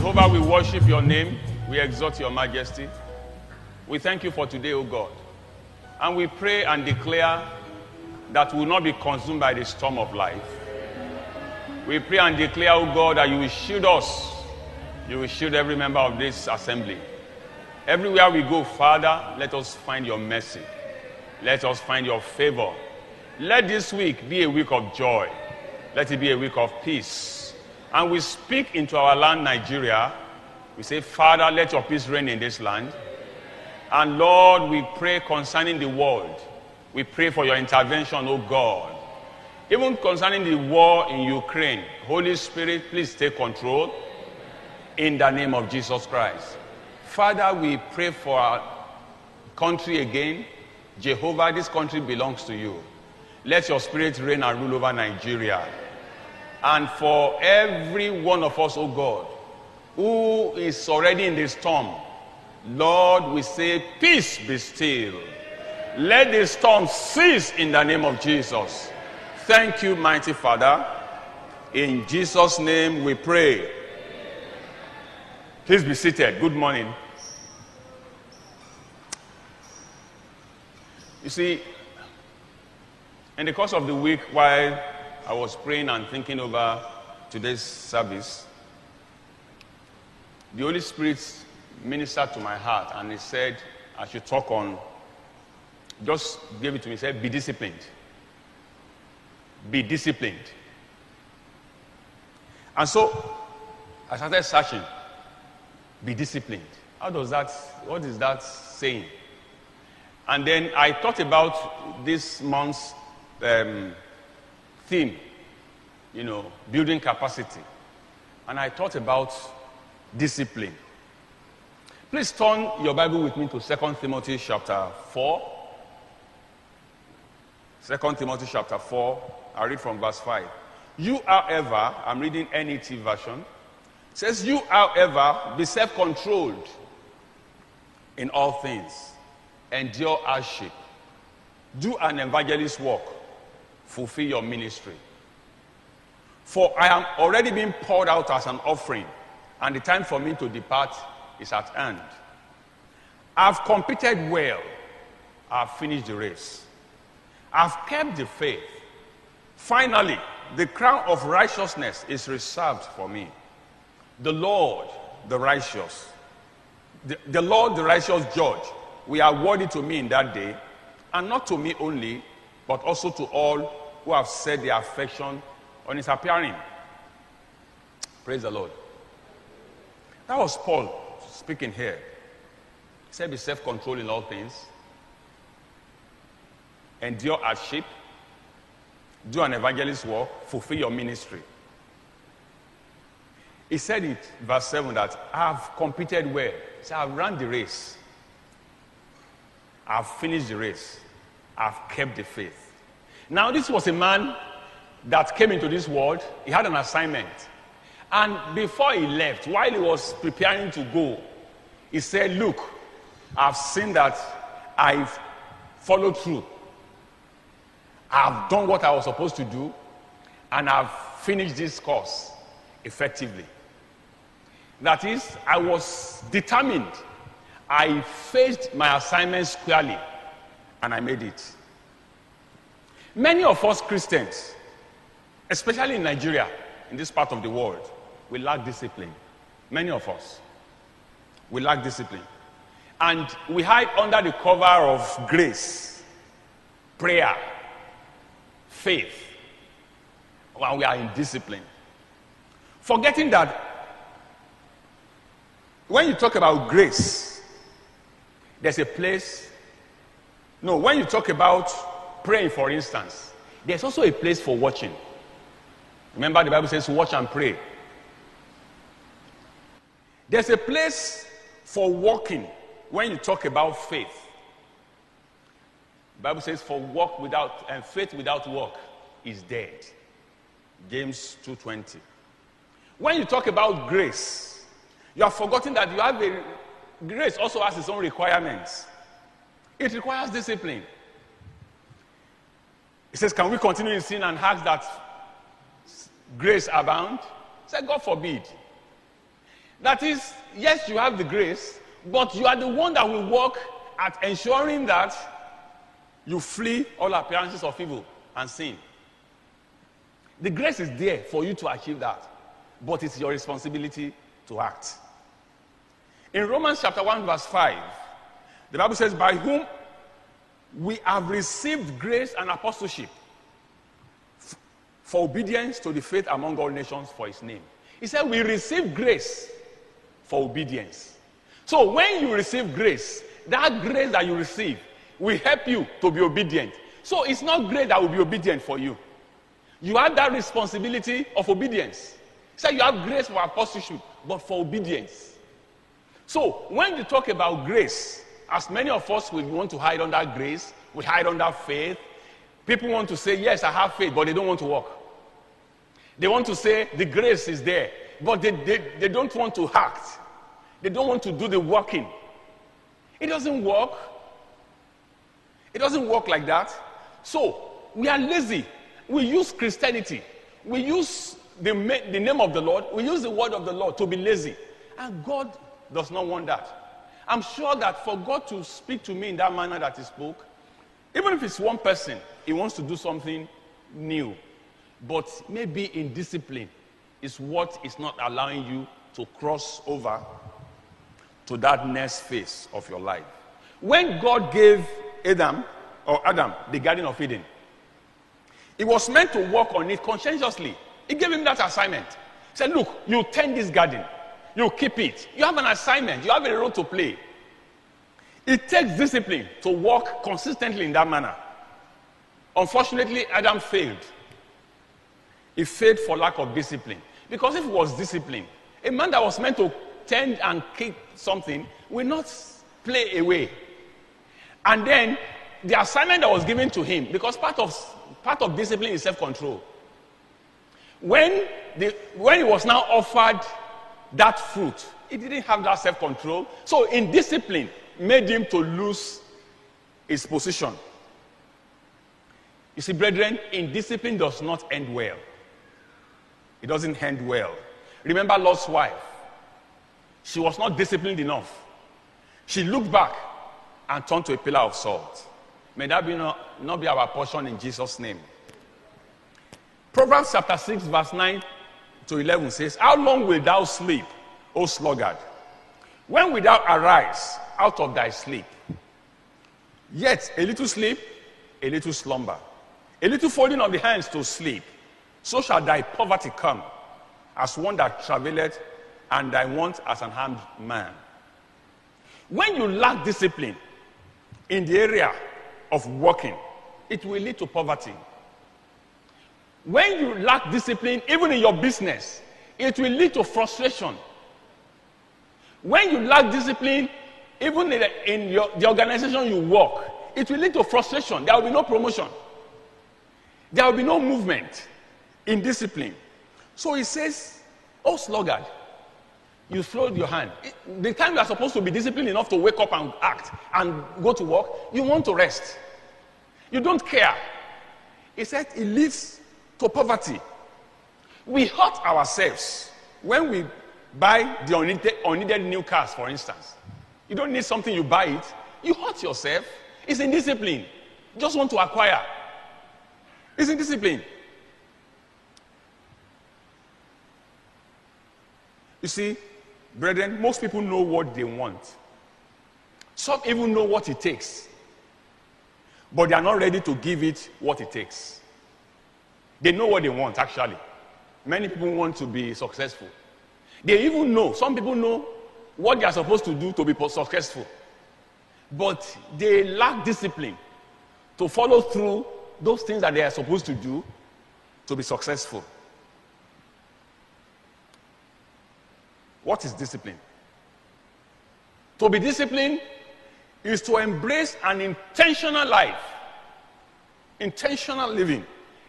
Jehovah, we worship your name. We exalt your majesty. We thank you for today, O God. And we pray and declare that we will not be consumed by the storm of life. We pray and declare, O God, that you will shield us. You will shield every member of this assembly. Everywhere we go, Father, let us find your mercy. Let us find your favor. Let this week be a week of joy. Let it be a week of peace. And we speak into our land, Nigeria. We say, Father, let your peace reign in this land. And Lord, we pray concerning the world. We pray for your intervention, O God. Even concerning the war in Ukraine, Holy Spirit, please take control in the name of Jesus Christ. Father, we pray for our country again. Jehovah, this country belongs to you. Let your spirit reign and rule over Nigeria. And for every one of us, O God, who is already in the storm, Lord, we say, peace be still. Let the storm cease in the name of Jesus. Thank you, mighty Father. In Jesus' name we pray. Please be seated. Good morning. You see, in the course of the week, while I was praying and thinking over today's service, the Holy Spirit ministered to my heart, and he said I should talk on, just gave it to me, he said, be disciplined. Be disciplined. And so I started searching. Be disciplined. What is that saying? And then I thought about this month's theme, building capacity. And I thought about discipline. Please turn your Bible with me to 2 Timothy chapter 4. 2 Timothy chapter 4, I read from verse 5. You, however, I'm reading NET version, says, you, however, be self-controlled in all things. Endure hardship. Do an evangelist's work. Fulfill your ministry. For I am already being poured out as an offering, and the time for me to depart is at hand. I've competed well. I've finished the race. I've kept the faith. Finally, the crown of righteousness is reserved for me. The Lord, the righteous, the Lord, the righteous judge, will award it to me in that day, and not to me only, but also to all who have set their affection on his appearing. Praise the Lord. That was Paul speaking here. He said, be self-controlled in all things. Endure hardship. Do an evangelist's work. Fulfill your ministry. He said it, verse 7, that I have competed well. He said, I've run the race. I've finished the race. I've kept the faith. Now, this was a man that came into this world. He had an assignment. And before he left, while he was preparing to go, he said, look, I've seen that I've followed through. I've done what I was supposed to do, and I've finished this course effectively. That is, I was determined. I faced my assignment squarely, and I made it. Many of us Christians, especially in Nigeria, in this part of the world, we lack discipline. Many of us. We lack discipline. And we hide under the cover of grace, prayer, faith, when we are in discipline. Forgetting that when you talk about grace, there's a place. No, when you talk about praying, for instance, there's also a place for watching. Remember, the Bible says, watch and pray. There's a place for walking when you talk about faith. The Bible says, for faith without work is dead. James 2:20. When you talk about grace, you have forgotten that grace also has its own requirements. It requires discipline. It says, can we continue in sin and ask that grace abound? Say, God forbid. That is, yes, you have the grace, but you are the one that will work at ensuring that you flee all appearances of evil and sin. The grace is there for you to achieve that, but it's your responsibility to act. In Romans chapter 1 verse 5, the Bible says, by whom we have received grace and apostleship for obedience to the faith among all nations for his name. He said we receive grace for obedience. So when you receive grace, that grace that you receive will help you to be obedient. So it's not grace that will be obedient for you. You have that responsibility of obedience. He said you have grace for apostleship, but for obedience. So when you talk about grace, as many of us will want to hide under grace, we hide under faith. People want to say, yes, I have faith, but they don't want to walk. They want to say the grace is there, but they don't want to act. They don't want to do the working. It doesn't work. It doesn't work like that. So we are lazy. We use Christianity. We use the name of the Lord. We use the word of the Lord to be lazy. And God does not want that. I'm sure that for God to speak to me in that manner that he spoke, even if it's one person, he wants to do something new. But maybe indiscipline is what is not allowing you to cross over to that next phase of your life. When God gave Adam the Garden of Eden, he was meant to work on it conscientiously. He gave him that assignment. He said, look, you tend this garden. You keep it. You have an assignment. You have a role to play. It takes discipline to work consistently in that manner. Unfortunately, Adam failed. He failed for lack of discipline. Because if it was discipline, a man that was meant to tend and keep something will not play away. And then the assignment that was given to him, because part of discipline is self-control. When he was now offered that fruit, he didn't have that self-control. So indiscipline made him to lose his position. You see, brethren, indiscipline does not end well. It doesn't end well. Remember Lot's wife. She was not disciplined enough. She looked back and turned to a pillar of salt. May that not be our portion in Jesus' name. Proverbs chapter 6 verse 9 to 11 says, how long wilt thou sleep, O sluggard? When wilt thou arise out of thy sleep? Yet a little sleep, a little slumber, a little folding of the hands to sleep. So shall thy poverty come, as one that travaileth, and thy want as an armed man. When you lack discipline in the area of working, it will lead to poverty. When you lack discipline, even in your business, it will lead to frustration. When you lack discipline, even the organization you work, it will lead to frustration. There will be no promotion. There will be no movement in discipline. So he says, oh sluggard, you fold your hand. The time you are supposed to be disciplined enough to wake up and act and go to work, you want to rest. You don't care. He said it leads to poverty. We hurt ourselves when we buy the unneeded new cars, for instance. You don't need something, you buy it. You hurt yourself. It's indiscipline. You just want to acquire. It's indiscipline. You see, brethren, most people know what they want. Some even know what it takes. But they are not ready to give it what it takes. They know what they want, actually. Many people want to be successful. They even know, some people know what they are supposed to do to be successful. But they lack discipline to follow through those things that they are supposed to do to be successful. What is discipline? To be disciplined is to embrace an intentional life, intentional living,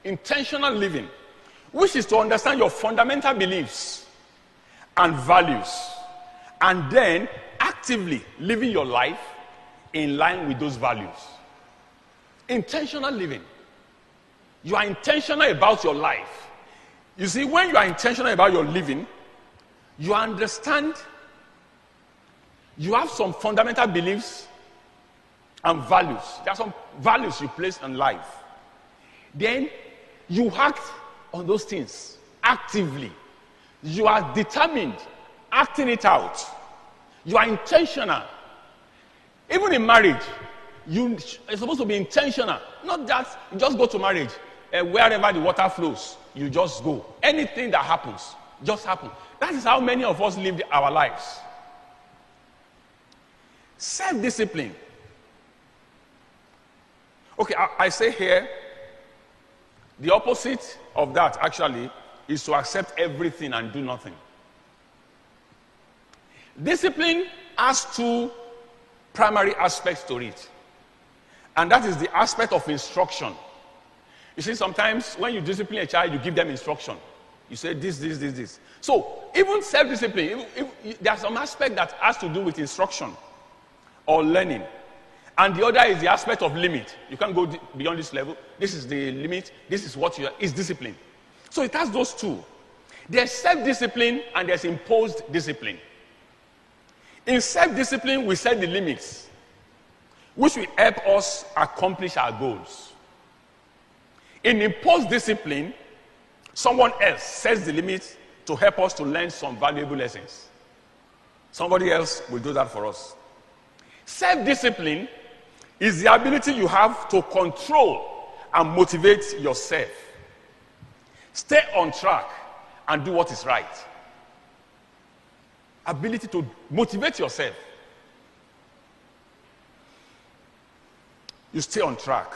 which is to understand your fundamental beliefs and values, and then actively living your life in line with those values. Intentional living. You are intentional about your life. You see, when you are intentional about your living, you understand, you have some fundamental beliefs and values. There are some values you place in life. Then you act on those things actively. You are determined, acting it out. You are intentional. Even in marriage, you are supposed to be intentional. Not that you just go to marriage and wherever the water flows, you just go. Anything that happens, just happen. That is how many of us live our lives. Self-discipline. Okay, I say here, the opposite of that actually is to accept everything and do nothing. Discipline has two primary aspects to it. And that is the aspect of instruction. You see, sometimes when you discipline a child, you give them instruction. You say this. So, even self-discipline, there's some aspect that has to do with instruction or learning. And the other is the aspect of limit. You can't go beyond this level. This is the limit. This is what is discipline. So it has those two. There's self-discipline and there's imposed discipline. In self-discipline, we set the limits, which will help us accomplish our goals. In imposed discipline, someone else sets the limits to help us to learn some valuable lessons. Somebody else will do that for us. Self-discipline is the ability you have to control and motivate yourself. Stay on track and do what is right. Ability to motivate yourself. You stay on track.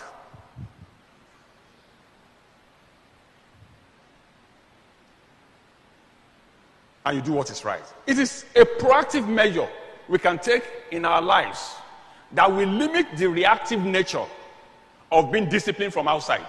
And you do what is right. It is a proactive measure we can take in our lives that will limit the reactive nature of being disciplined from outside.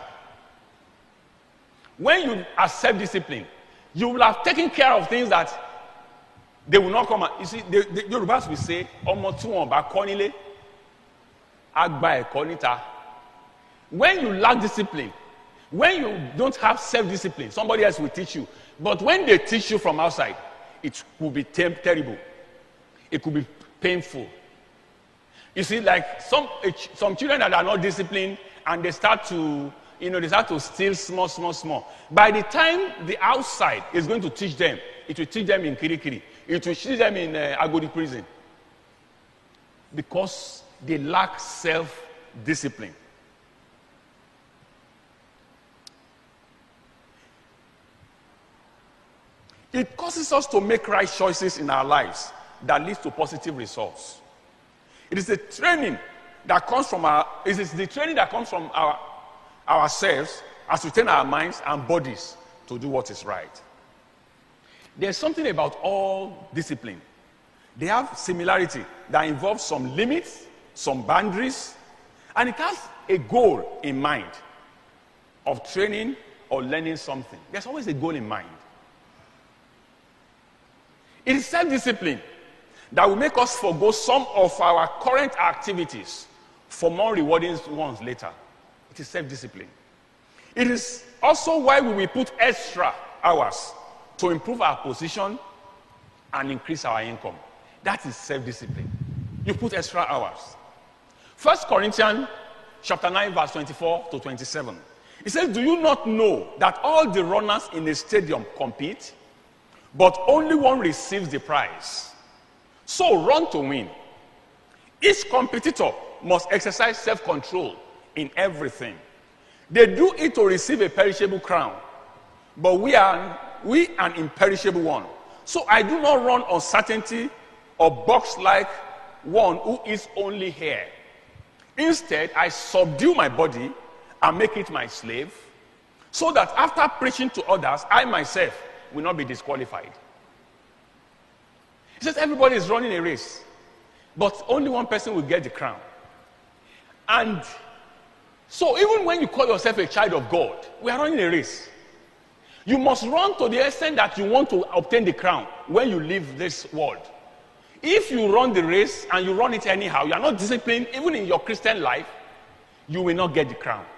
When you are self-disciplined, you will have taken care of things that they will not come out. You see, the Yorubas will say, "Omo tu won ba ko nile, agba eko nita." When you lack discipline, when you don't have self-discipline, somebody else will teach you. But when they teach you from outside, it could be terrible. It could be painful. You see, like some children that are not disciplined and they start to steal small. By the time the outside is going to teach them, it will teach them in Kirikiri. It will teach them in Agodi prison. Because they lack self-discipline. It causes us to make right choices in our lives that leads to positive results. It is the training that comes from ourselves as we train our minds and bodies to do what is right. There's something about all discipline. They have similarity that involves some limits, some boundaries, and it has a goal in mind of training or learning something. There's always a goal in mind. It is self-discipline that will make us forgo some of our current activities for more rewarding ones later. It is self-discipline. It is also why we will put extra hours to improve our position and increase our income. That is self-discipline. You put extra hours. 1 Corinthians chapter 9, verse 24 to 27. It says, "Do you not know that all the runners in a stadium compete, but only one receives the prize? So run to win. Each competitor must exercise self-control in everything. They do it to receive a perishable crown, but we an imperishable one. So I do not run on certainty or box like one who is only here. Instead, I subdue my body and make it my slave, so that after preaching to others, I myself will not be disqualified." He says everybody is running a race, but only one person will get the crown. And so even when you call yourself a child of God, we are running a race. You must run to the extent that you want to obtain the crown when you leave this world. If you run the race and you run it anyhow, you are not disciplined, even in your Christian life, you will not get the crown.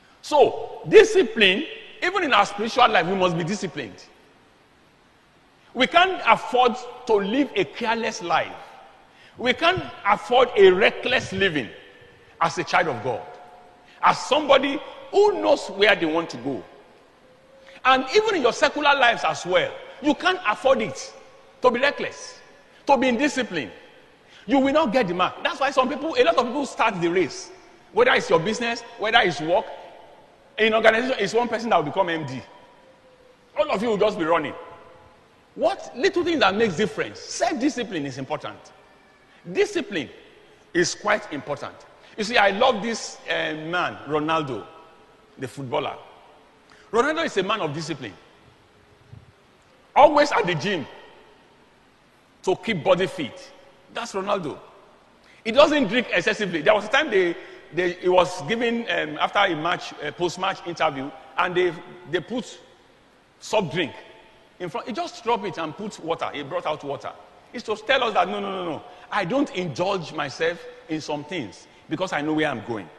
So, discipline, even in our spiritual life, we must be disciplined. We can't afford to live a careless life. We can't afford a reckless living as a child of God, as somebody who knows where they want to go. And even in your secular lives as well, you can't afford it to be reckless, to be indisciplined. You will not get the mark. That's why a lot of people start the race. Whether it's your business, whether it's work, in organization, it's one person that will become MD. All of you will just be running. What little thing that makes difference? Self-discipline is important. Discipline is quite important. You see, I love this man, Ronaldo, the footballer. Ronaldo is a man of discipline. Always at the gym to keep body fit. That's Ronaldo. He doesn't drink excessively. There was a time he was given, after a match, a post-match interview, and they put soft drink in front. He just dropped it and put water. He brought out water. It's to tell us that, no. I don't indulge myself in some things because I know where I'm going.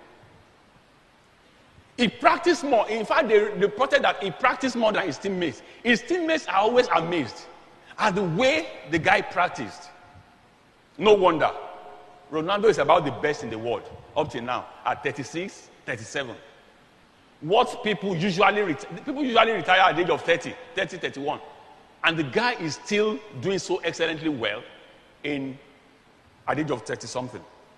He practiced more. In fact, they reported that he practiced more than his teammates. His teammates are always amazed at the way the guy practiced. No wonder. Ronaldo is about the best in the world up to now at 36, 37. What people usually retire at the age of 30, 31. And the guy is still doing so excellently well at the age of 30 something.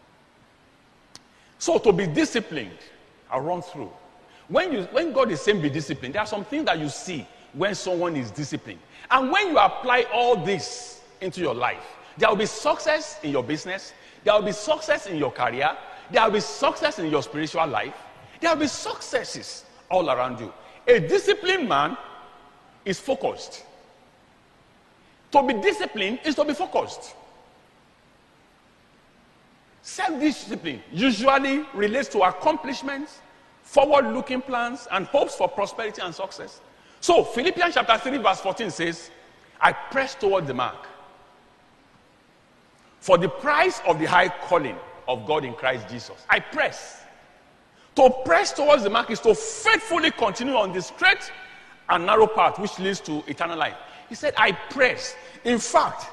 So to be disciplined, I'll run through. When God is saying be disciplined, there are some things that you see when someone is disciplined. And when you apply all this into your life, there will be success in your business. There will be success in your career. There will be success in your spiritual life. There will be successes all around you. A disciplined man is focused. To be disciplined is to be focused. Self-discipline usually relates to accomplishments, forward-looking plans, and hopes for prosperity and success. So, Philippians chapter 3 verse 14 says, I press toward the mark for the prize of the high calling of God in Christ Jesus. I press. To press towards the mark is to faithfully continue on the straight and narrow path which leads to eternal life. He said, I press. In fact,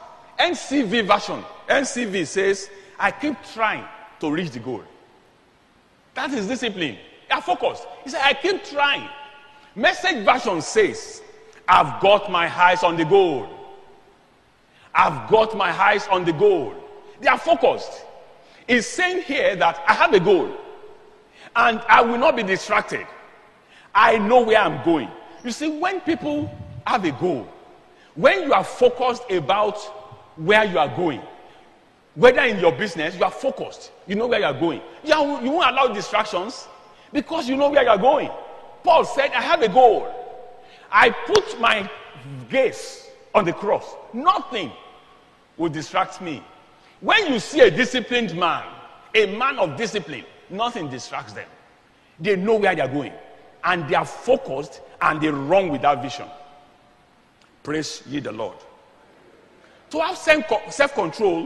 NCV says, I keep trying to reach the goal. That is discipline. You are focused. He said, I keep trying. Message version says, I've got my eyes on the goal. I've got my eyes on the goal. They are focused. He's saying here that I have a goal and I will not be distracted. I know where I'm going. You see, when people have a goal, when you are focused about where you are going, whether in your business, you are focused. You know where you are going. You won't allow distractions because you know where you are going. Paul said, I have a goal. I put my gaze on the cross. Nothing will distract me. When you see a disciplined man, a man of discipline, nothing distracts them. They know where they are going. And they are focused and they run with that vision. Praise ye the Lord. To have self-control,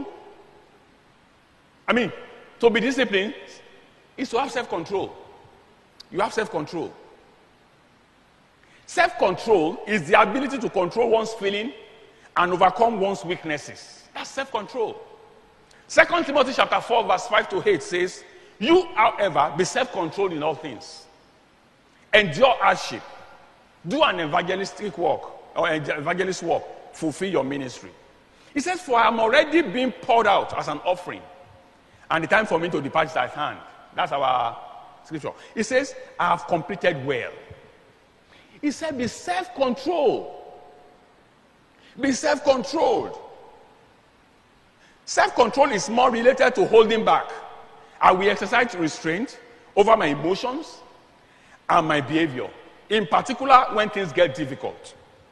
to be disciplined is to have self-control. You have self-control. Self-control is the ability to control one's feeling and overcome one's weaknesses. That's self-control. 2 Timothy chapter 4 verse 5 to 8 says, you, however, be self-controlled in all things. Endure hardship. Do an evangelistic work or evangelist work. Fulfill your ministry. He says, for I am already being poured out as an offering, and the time for me to depart is at hand. That's our scripture. He says, I have completed well. He said, be self-controlled. Be self-controlled. Self-control is more related to holding back. I will exercise restraint over my emotions and my behavior, in particular when things get difficult.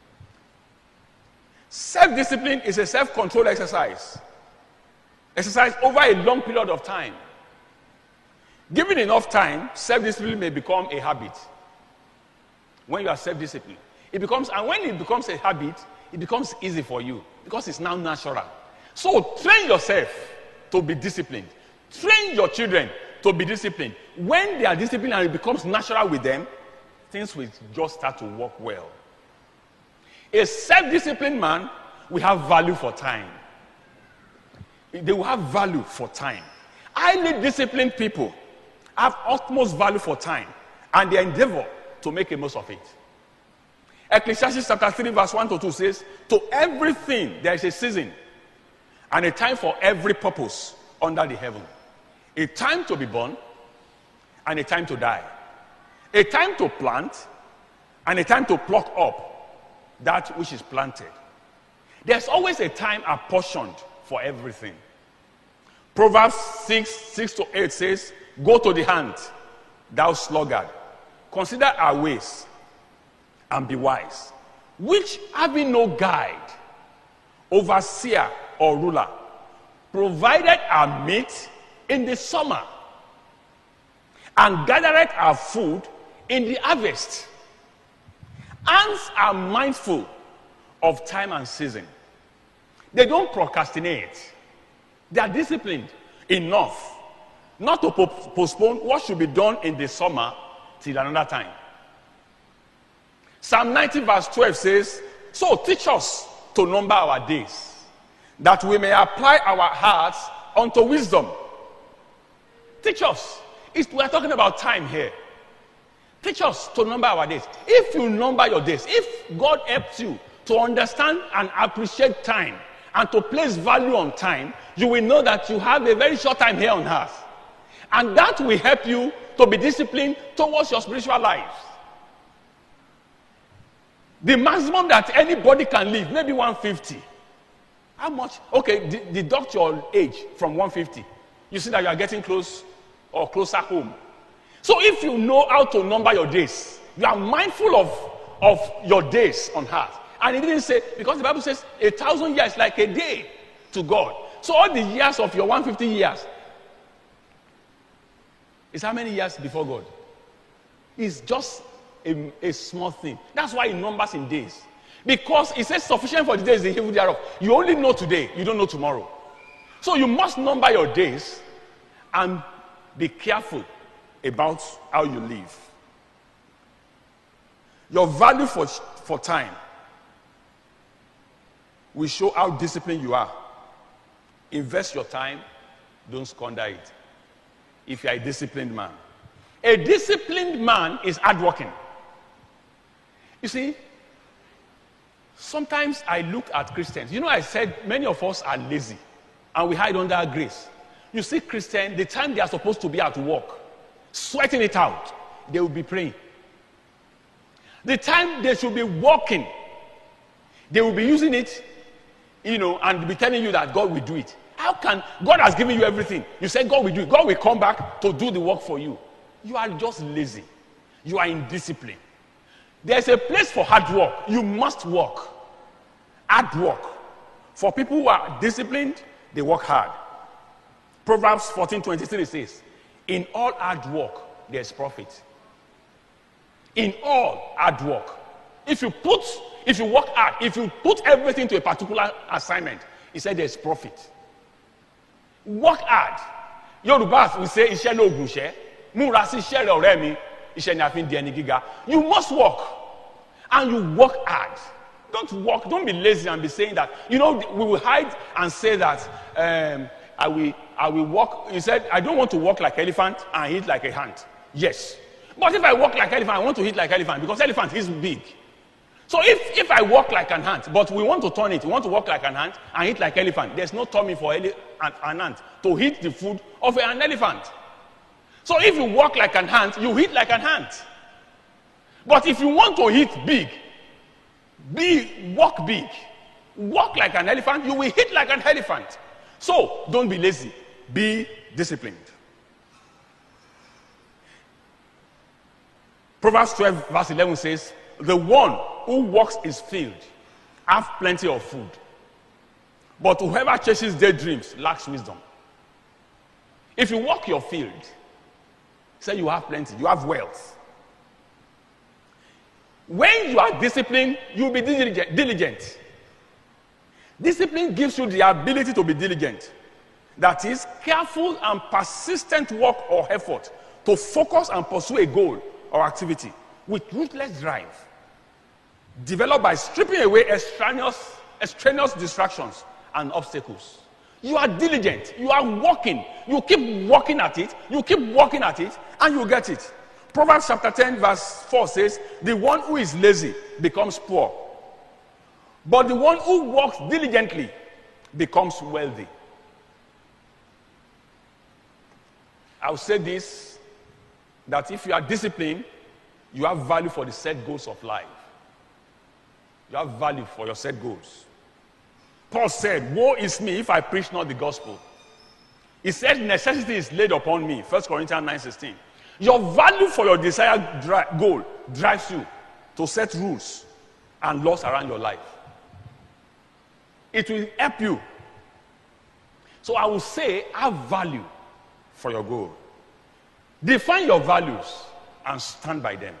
Self-discipline is a self-control exercise. Exercise over a long period of time. Given enough time, self-discipline may become a habit. When you are self-disciplined, and when it becomes a habit, it becomes easy for you because it's now natural. So train yourself to be disciplined. Train your children to be disciplined. When they are disciplined and it becomes natural with them, things will just start to work well. A self-disciplined man we have value for time. They will have value for time. Highly disciplined people have utmost value for time, and they endeavor to make a most of it. Ecclesiastes chapter 3 verse 1 to 2 says, to everything there is a season and a time for every purpose under the heaven. A time to be born and a time to die. A time to plant and a time to pluck up that which is planted. There's always a time apportioned for everything. Proverbs 6 to 8 says, go to the hunt, thou sluggard. Consider our ways and be wise. Which having no guide, overseer or ruler, provided our meat in the summer and gathered our food in the harvest. Ants are mindful of time and season. They don't procrastinate. They are disciplined enough not to postpone what should be done in the summer till another time. Psalm 90 verse 12 says, so teach us to number our days, that we may apply our hearts unto wisdom. Teach us. We are talking about time here. Teach us to number our days. If you number your days, if God helps you to understand and appreciate time and to place value on time, you will know that you have a very short time here on earth. And that will help you to be disciplined towards your spiritual life. The maximum that anybody can live, maybe 150. How much? Okay, deduct your age from 150. You see that you are getting close or closer home. So if you know how to number your days, you are mindful of your days on earth. And he didn't say, because the Bible says 1,000 years is like a day to God. So all the years of your 150 years is how many years before God? It's just a small thing. That's why he numbers in days. Because it says sufficient for the days the evil thereof. You only know today, you don't know tomorrow. So you must number your days and be careful about how you live. Your value for time will show how disciplined you are. Invest your time, don't squander it. If you are a disciplined man. A disciplined man is hardworking. You see, sometimes I look at Christians. You know, I said many of us are lazy and we hide under grace. You see Christians, the time they are supposed to be at work, sweating it out, they will be praying. The time they should be walking, they will be using it, and be telling you that God will do it. How can God has given you everything? You say God will do it. God will come back to do the work for you. You are just lazy. You are indisciplined. There's a place for hard work. You must work. Hard work. For people who are disciplined, they work hard. Proverbs 14:23 says, in all hard work, there's profit. In all hard work. If you work hard, if you put everything to a particular assignment, he said there's profit. Work hard. Yorùbá will say, iṣẹ́ lóògùn iṣẹ́. Múra sí iṣẹ́ rẹ̀ ọ̀rẹ́ mi. Iṣẹ́ ni a fi ń di ẹni gíga. You must work. And you work hard. Don't be lazy and be saying that. We will hide and say that I will work. He said, I don't want to walk like elephant and eat like a ant. Yes. But if I walk like elephant, I want to eat like elephant because elephant is big. So if I walk like an ant, but we want to turn it, we want to walk like an ant and eat like elephant, there's no tummy for an ant to eat the food of an elephant. So if you walk like an ant, you eat like an ant. But if you want to eat big, walk big. Walk like an elephant, you will eat like an elephant. So don't be lazy, be disciplined. Proverbs 12 verse 11 says, the one who works his field have plenty of food, but whoever chases daydreams lacks wisdom. If you work your field, say you have plenty, you have wealth. When you are disciplined, you will be diligent. Discipline gives you the ability to be diligent. That is, careful and persistent work or effort to focus and pursue a goal or activity with ruthless drive, developed by stripping away extraneous extraneous distractions, and obstacles. You are diligent. You are working. You keep working at it. You keep working at it, and you get it. Proverbs chapter 10 verse 4 says, the one who is lazy becomes poor, but the one who works diligently becomes wealthy. I'll say this, that if you are disciplined, you have value for the set goals of life. You have value for your set goals. Paul said, woe is me if I preach not the gospel. He said, necessity is laid upon me. 1 Corinthians 9:16. Your value for your desired goal drives you to set rules and laws around your life. It will help you. So I will say, have value for your goal. Define your values and stand by them.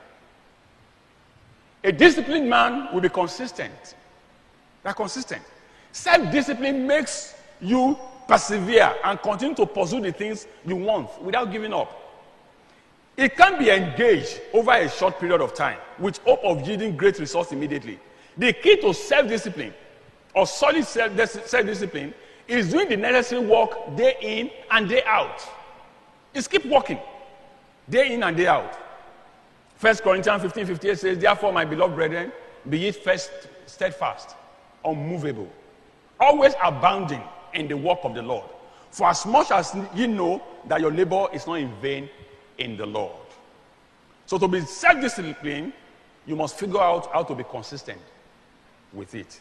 A disciplined man will be consistent. They're consistent. Self-discipline makes you persevere and continue to pursue the things you want without giving up. It can be engaged over a short period of time with hope of yielding great results immediately. The key to self-discipline or solid self-discipline is doing the necessary work day in and day out. It's keep working day in and day out. 1 Corinthians 15:58 says, therefore, my beloved brethren, be ye first steadfast, unmovable, always abounding in the work of the Lord. For as much as ye know that your labor is not in vain in the Lord. So to be self-disciplined, you must figure out how to be consistent with it.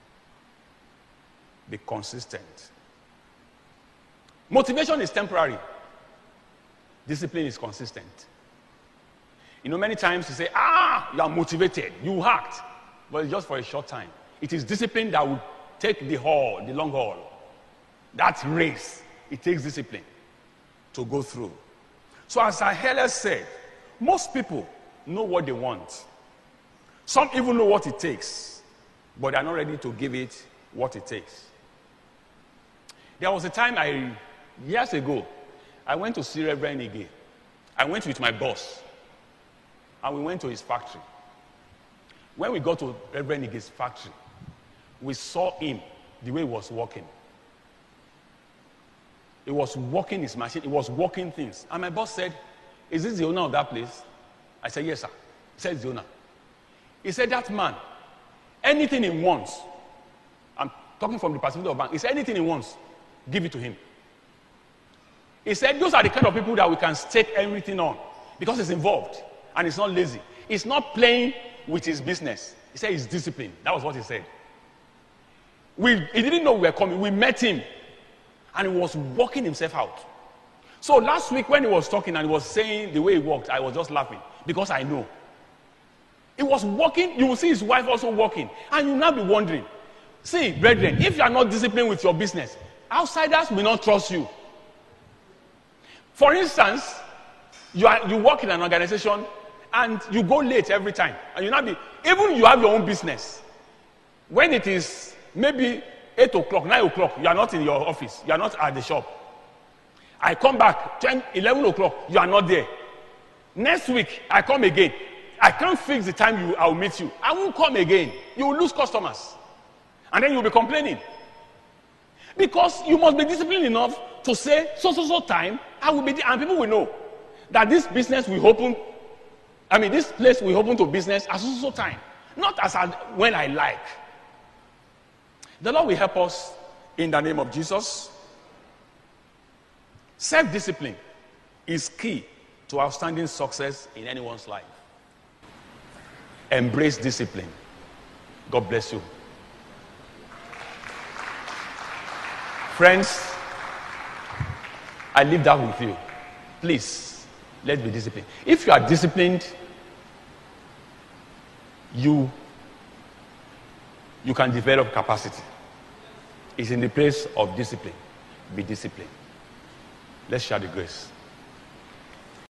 Be consistent. Motivation is temporary. Discipline is consistent. You know, many times you say, you are motivated, you act, but it's just for a short time. It is discipline that will take the long haul. That race, it takes discipline to go through. So as I earlier said, most people know what they want. Some even know what it takes, but they are not ready to give it what it takes. There was a time years ago, I went to see Reverend Ige. I went with my boss, and we went to his factory. When we got to Reverend Ige's factory, we saw him, the way he was working. He was working his machine. He was working things. And my boss said, is this the owner of that place? I said, yes, sir. He said, it's the owner. He said, that man, anything he wants, I'm talking from the perspective of bank, he said, anything he wants, give it to him. He said, those are the kind of people that we can stake everything on because he's involved and he's not lazy. He's not playing with his business. He said he's disciplined. That was what he said. He didn't know we were coming. We met him. And he was working himself out. So last week when he was talking and he was saying the way he worked, I was just laughing because I know. He was working. You will see his wife also working. And you'll now be wondering, see, brethren, if you are not disciplined with your business, outsiders will not trust you. For instance, you work in an organization and you go late every time. And you even you have your own business. When it is maybe 8 o'clock, 9 o'clock, you are not in your office. You are not at the shop. I come back, 10, 11 o'clock, you are not there. Next week, I come again. I can't fix the time I'll meet you. I won't come again. You will lose customers. And then you'll be complaining. Because you must be disciplined enough to say, so time, I will be there. And people will know that this business will open, this place will open to business at so time. Not as when I like. The Lord will help us in the name of Jesus. Self-discipline is key to outstanding success in anyone's life. Embrace discipline. God bless you. Friends, I leave that with you. Please, let's be disciplined. If you are disciplined, you can develop capacity. It's in the place of discipline. Be disciplined. Let's share the grace.